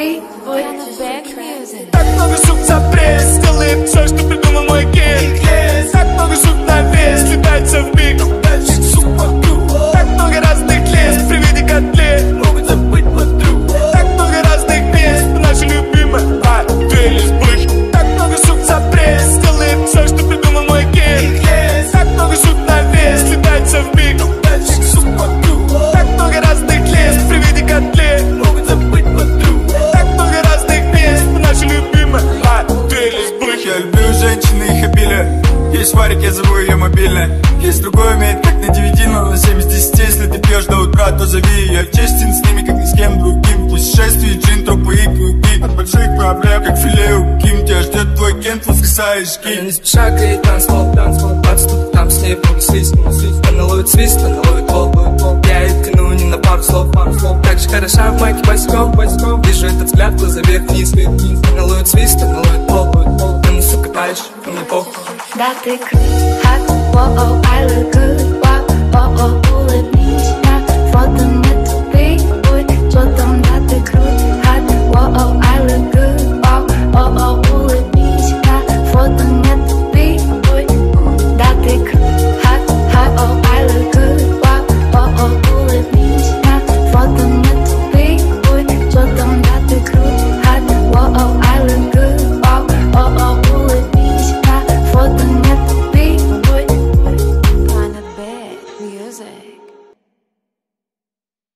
Great on the back music. Так много сук за пресс, сделаем все, что придумал мой гейм. Так много сук на вес, летается в миг. Так много разных лес, при виде котлет могут забыть подруг. Так много разных мест, наша любимая дуэль из бык. Так много сук за пресс, сделаем все, что придумал мой гейм. Так много сук на вес, летается в миг. Так много разных лес, при виде котлет могут забыть подруг. Так много разных мест, наша любимая дуэль из бык. Я люблю женщин и их обилие. Есть варик, я зову ее мобильной. Есть другой умеет как на DVD, но на 7 из 10. Если ты пьешь до утра, то зови. Я честен с ними, как ни с кем другим. Путешествие, джин, тропы и круги. От больших проблем, как филе у Ким. Тебя ждет твой кент, воскресаешь ки. Она не спеша греет танцпол, отступ, там с ней много свист. Она ловит свист, она ловит пол. Я ее тяну не на пару слов. Так же хороша в майке босиком. Вижу этот взгляд, глаза вверх-вниз. Она ловит свист, она ловит пол. Она, сука, дальше, мне похуй. Да ты